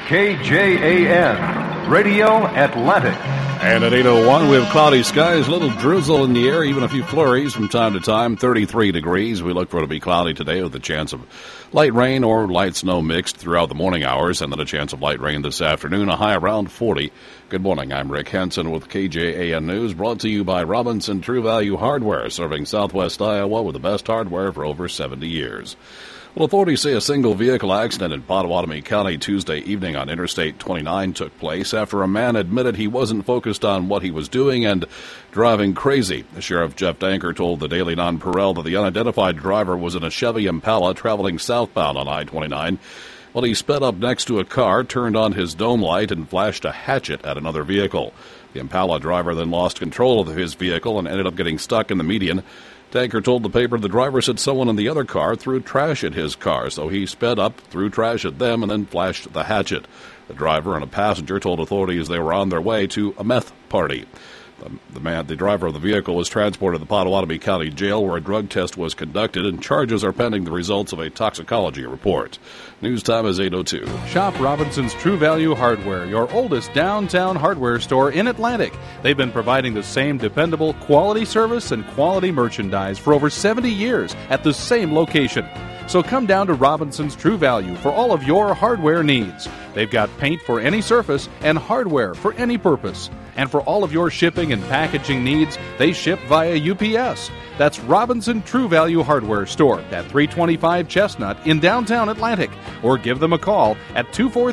KJAN, Radio Atlantic. And at 8:01, we have cloudy skies, a little drizzle in the air, even a few flurries from time to time, 33 degrees. We look for it to be cloudy today with a chance of light rain or light snow mixed throughout the morning hours, and then a chance of light rain this afternoon, a high around 40. Good morning, I'm Rick Henson with KJAN News, brought to you by Robinson True Value Hardware, serving Southwest Iowa with the best hardware for over 70 years. Well, authorities say a single vehicle accident in Pottawatomie County Tuesday evening on Interstate 29 took place after a man admitted he wasn't focused on what he was doing and driving crazy. Sheriff Jeff Danker told the Daily Nonpareil that the unidentified driver was in a Chevy Impala traveling southbound on I-29. Well, he sped up next to a car, turned on his dome light, and flashed a hatchet at another vehicle. The Impala driver then lost control of his vehicle and ended up getting stuck in the median. Danker told the paper the driver said someone in the other car threw trash at his car, so he sped up, threw trash at them, and then flashed the hatchet. The driver and a passenger told authorities they were on their way to a meth party. The driver of the vehicle was transported to the Pottawatomie County Jail, where a drug test was conducted, and charges are pending the results of a toxicology report. News time is 8:02. Shop Robinson's True Value Hardware, your oldest downtown hardware store in Atlantic. They've been providing the same dependable quality service and quality merchandise for over 70 years at the same location. So come down to Robinson's True Value for all of your hardware needs. They've got paint for any surface and hardware for any purpose. And for all of your shipping and packaging needs, they ship via UPS. That's Robinson True Value Hardware Store at 325 Chestnut in downtown Atlantic. Or give them a call at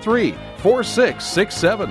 243-4667.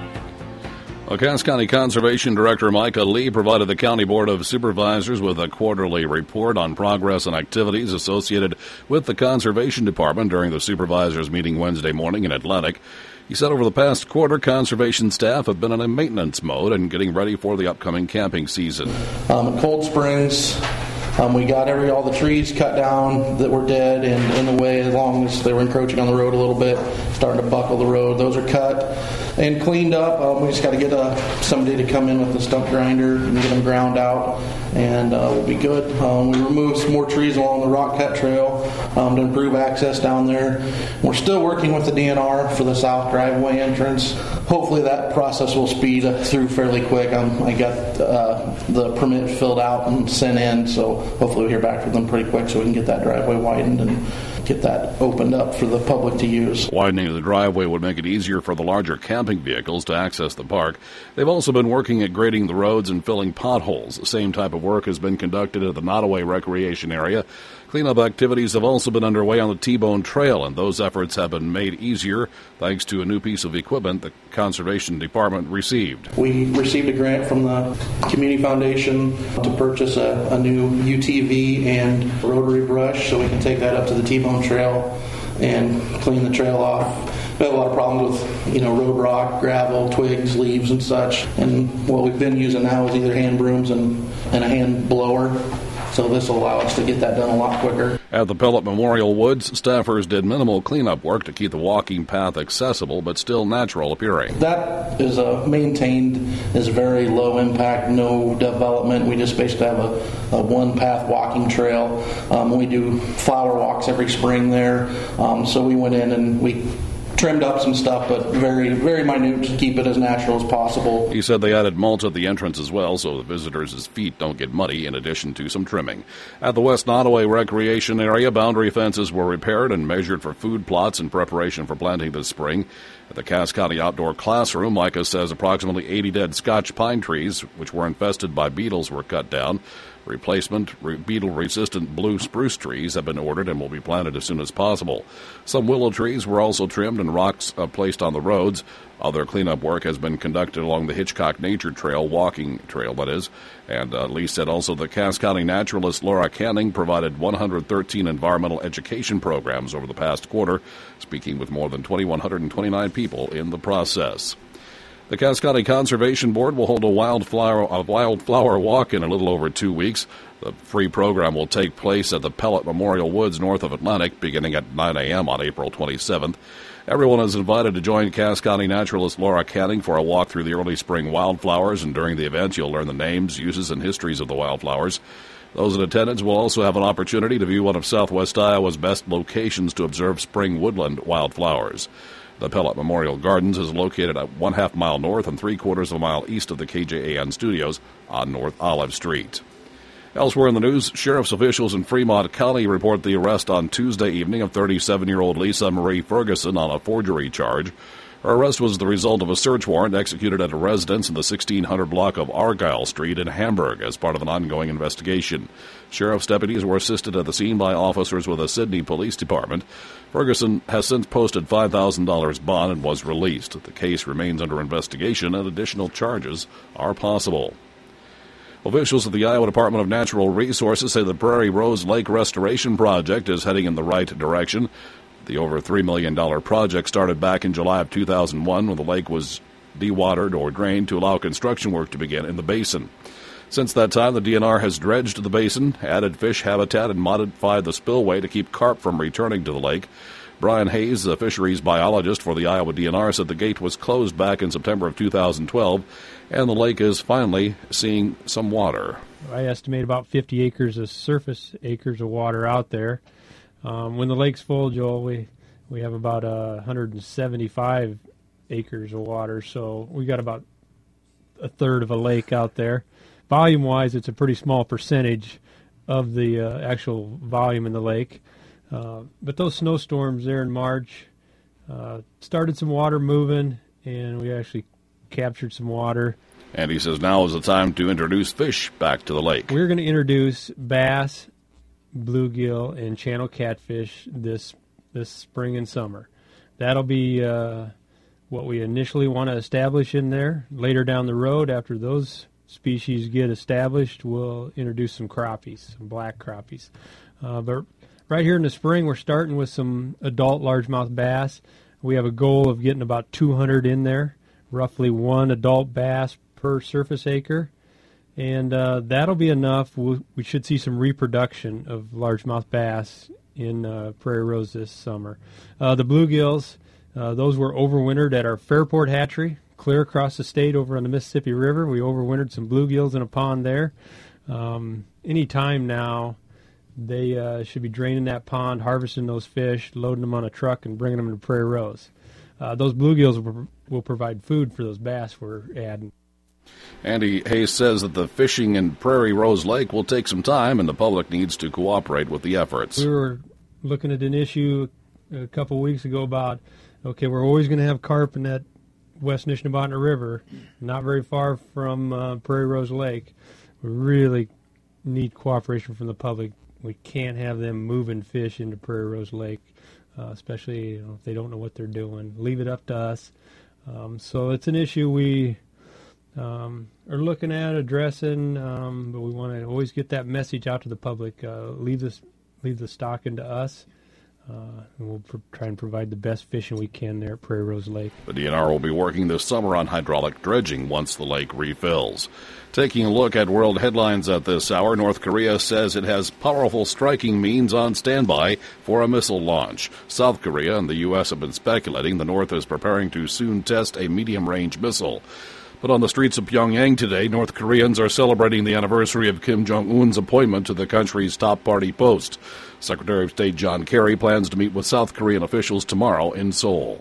Well, Cass County Conservation Director Micah Lee provided the County Board of Supervisors with a quarterly report on progress and activities associated with the Conservation Department during the Supervisors meeting Wednesday morning in Atlantic. He said over the past quarter, conservation staff have been in a maintenance mode and getting ready for the upcoming camping season. At Cold Springs, we got all the trees cut down that were dead and in the way, as long as they were encroaching on the road a little bit, starting to buckle the road. Those are cut and cleaned up. We just got to get somebody to come in with a stump grinder and get them ground out, and we'll be good. We removed some more trees along the Rock Cut Trail to improve access down there. We're still working with the DNR for the south driveway entrance. Hopefully that process will speed through fairly quick. I got the permit filled out and sent in, so hopefully we'll hear back from them pretty quick so we can get that driveway widened and get that opened up for the public to use. Widening of the driveway would make it easier for the larger camping vehicles to access the park. They've also been working at grading the roads and filling potholes. The same type of work has been conducted at the Nottoway Recreation Area. Cleanup activities have also been underway on the T-Bone Trail, and those efforts have been made easier thanks to a new piece of equipment the Conservation Department received. We received a grant from the Community Foundation to purchase a new UTV and rotary brush so we can take that up to the T-Bone Trail and clean the trail off. We have a lot of problems with, road rock, gravel, twigs, leaves, and such. And what we've been using now is either hand brooms and a hand blower. So this will allow us to get that done a lot quicker. At the Pellet Memorial Woods, staffers did minimal cleanup work to keep the walking path accessible but still natural appearing. That is maintained as very low impact, no development. We just basically have a one path walking trail. We do flower walks every spring there. So we went in and we trimmed up some stuff, but very, very minute to keep it as natural as possible. He said they added mulch at the entrance as well, so the visitors' feet don't get muddy, in addition to some trimming. At the West Nottoway Recreation Area, boundary fences were repaired and measured for food plots in preparation for planting this spring. At the Cass County Outdoor Classroom, Micah says approximately 80 dead Scotch pine trees, which were infested by beetles, were cut down. Replacement beetle-resistant blue spruce trees have been ordered and will be planted as soon as possible. Some willow trees were also trimmed and rocks placed on the roads. Other cleanup work has been conducted along the Hitchcock Nature Trail, walking trail that is. And Lee said also the Cass County naturalist Laura Canning provided 113 environmental education programs over the past quarter, speaking with more than 2,129 people in the process. The Cass County Conservation Board will hold a wildflower walk in a little over 2 weeks. The free program will take place at the Pellet Memorial Woods north of Atlantic, beginning at 9 a.m. on April 27th. Everyone is invited to join Cass County naturalist Laura Canning for a walk through the early spring wildflowers, and during the event you'll learn the names, uses, and histories of the wildflowers. Those in attendance will also have an opportunity to view one of Southwest Iowa's best locations to observe spring woodland wildflowers. The Pellet Memorial Gardens is located at 1/2 mile north and 3/4 of a mile east of the KJAN studios on North Olive Street. Elsewhere in the news, sheriff's officials in Fremont County report the arrest on Tuesday evening of 37-year-old Lisa Marie Ferguson on a forgery charge. Her arrest was the result of a search warrant executed at a residence in the 1600 block of Argyle Street in Hamburg as part of an ongoing investigation. Sheriff's deputies were assisted at the scene by officers with the Sydney Police Department. Ferguson has since posted $5,000 bond and was released. The case remains under investigation and additional charges are possible. Officials at the Iowa Department of Natural Resources say the Prairie Rose Lake Restoration Project is heading in the right direction. The over $3 million project started back in July of 2001 when the lake was dewatered or drained to allow construction work to begin in the basin. Since that time, the DNR has dredged the basin, added fish habitat, and modified the spillway to keep carp from returning to the lake. Brian Hayes, a fisheries biologist for the Iowa DNR, said the gate was closed back in September of 2012, and the lake is finally seeing some water. I estimate about 50 acres of surface acres of water out there. When the lake's full, Joel, we have about 175 acres of water, so we got about a third of a lake out there. Volume-wise, it's a pretty small percentage of the actual volume in the lake. But those snowstorms there in March started some water moving, and we actually captured some water. And he says now is the time to introduce fish back to the lake. We're going to introduce bass, bluegill, and channel catfish this spring and summer. That'll be what we initially want to establish in there. Later down the road, after those species get established, we'll introduce some crappies, some black crappies. But right here in the spring, we're starting with some adult largemouth bass. We have a goal of getting about 200 in there, roughly one adult bass per surface acre. And that'll be enough. We should see some reproduction of largemouth bass in Prairie Rose this summer. The bluegills, those were overwintered at our Fairport hatchery, clear across the state over on the Mississippi River. We overwintered some bluegills in a pond there. Any time now, they should be draining that pond, harvesting those fish, loading them on a truck, and bringing them to Prairie Rose. Those bluegills will provide food for those bass we're adding. Andy Hayes says that the fishing in Prairie Rose Lake will take some time, and the public needs to cooperate with the efforts. We were looking at an issue a couple weeks ago about, okay, we're always going to have carp in that West Nishnabotna River, not very far from Prairie Rose Lake. We really need cooperation from the public. We can't have them moving fish into Prairie Rose Lake, especially if they don't know what they're doing. Leave it up to us. So it's an issue we are looking at addressing, but we want to always get that message out to the public. Leave the stock into us. And we'll try and provide the best fishing we can there at Prairie Rose Lake. The DNR will be working this summer on hydraulic dredging once the lake refills. Taking a look at world headlines at this hour, North Korea says it has powerful striking means on standby for a missile launch. South Korea and the U.S. have been speculating the North is preparing to soon test a medium-range missile. But on the streets of Pyongyang today, North Koreans are celebrating the anniversary of Kim Jong-un's appointment to the country's top party post. Secretary of State John Kerry plans to meet with South Korean officials tomorrow in Seoul.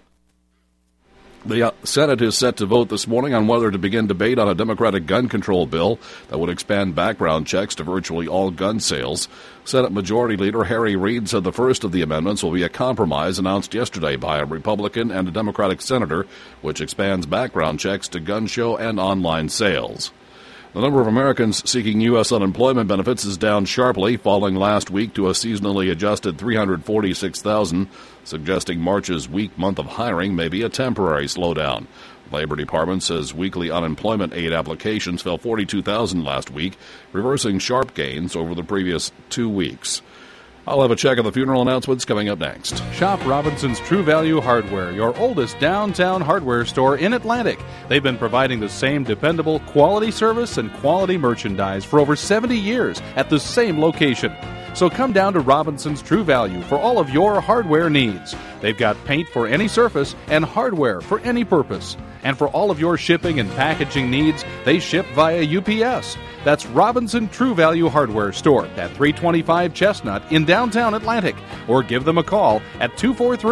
The Senate is set to vote this morning on whether to begin debate on a Democratic gun control bill that would expand background checks to virtually all gun sales. Senate Majority Leader Harry Reid said the first of the amendments will be a compromise announced yesterday by a Republican and a Democratic senator, which expands background checks to gun show and online sales. The number of Americans seeking U.S. unemployment benefits is down sharply, falling last week to a seasonally adjusted 346,000, suggesting March's weak month of hiring may be a temporary slowdown. The Labor Department says weekly unemployment aid applications fell 42,000 last week, reversing sharp gains over the previous 2 weeks. I'll have a check of the funeral announcements coming up next. Shop Robinson's True Value Hardware, your oldest downtown hardware store in Atlantic. They've been providing the same dependable quality service and quality merchandise for over 70 years at the same location. So come down to Robinson's True Value for all of your hardware needs. They've got paint for any surface and hardware for any purpose. And for all of your shipping and packaging needs, they ship via UPS. That's Robinson True Value Hardware Store at 325 Chestnut in downtown Atlantic. Or give them a call at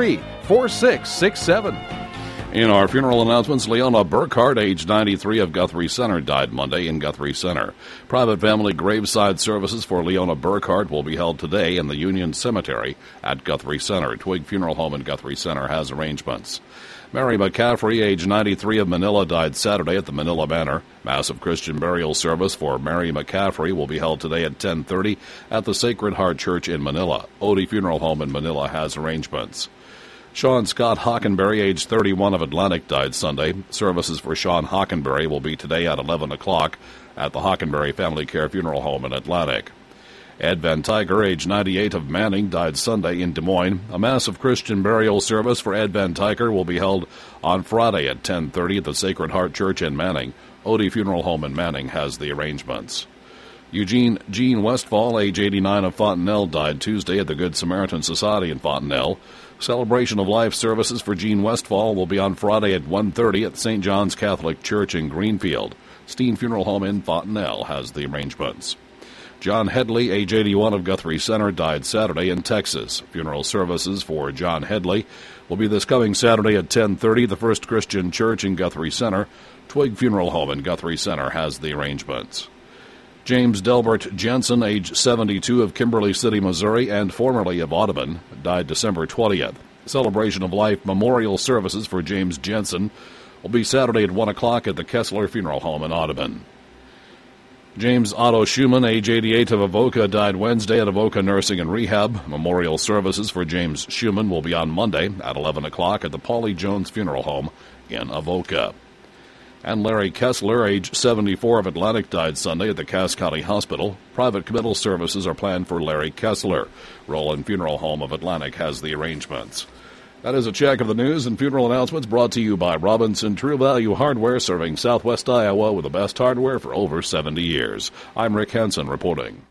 4667. In our funeral announcements, Leona Burkhart, age 93, of Guthrie Center, died Monday in Guthrie Center. Private family graveside services for Leona Burkhart will be held today in the Union Cemetery at Guthrie Center. Twig Funeral Home in Guthrie Center has arrangements. Mary McCaffrey, age 93, of Manila, died Saturday at the Manila Manor. Massive Christian burial service for Mary McCaffrey will be held today at 10:30 at the Sacred Heart Church in Manila. Odie Funeral Home in Manila has arrangements. Sean Scott Hockenberry, age 31, of Atlantic, died Sunday. Services for Sean Hockenberry will be today at 11 o'clock at the Hockenberry Family Care Funeral Home in Atlantic. Ed Van Tiger, age 98, of Manning, died Sunday in Des Moines. A massive Christian burial service for Ed Van Tiger will be held on Friday at 10:30 at the Sacred Heart Church in Manning. Odie Funeral Home in Manning has the arrangements. Eugene Jean Westfall, age 89, of Fontenelle, died Tuesday at the Good Samaritan Society in Fontenelle. Celebration of Life services for Jean Westfall will be on Friday at 1:30 at St. John's Catholic Church in Greenfield. Steen Funeral Home in Fontenelle has the arrangements. John Headley, age 81, of Guthrie Center, died Saturday in Texas. Funeral services for John Headley will be this coming Saturday at 10:30 at the First Christian Church in Guthrie Center. Twig Funeral Home in Guthrie Center has the arrangements. James Delbert Jensen, age 72, of Kimberly City, Missouri, and formerly of Audubon, died December 20th. Celebration of Life memorial services for James Jensen will be Saturday at 1 o'clock at the Kessler Funeral Home in Audubon. James Otto Schumann, age 88, of Avoca, died Wednesday at Avoca Nursing and Rehab. Memorial services for James Schumann will be on Monday at 11 o'clock at the Paulie Jones Funeral Home in Avoca. And Larry Kessler, age 74, of Atlantic, died Sunday at the Cass County Hospital. Private committal services are planned for Larry Kessler. Roland Funeral Home of Atlantic has the arrangements. That is a check of the news and funeral announcements brought to you by Robinson True Value Hardware, serving Southwest Iowa with the best hardware for over 70 years. I'm Rick Henson reporting.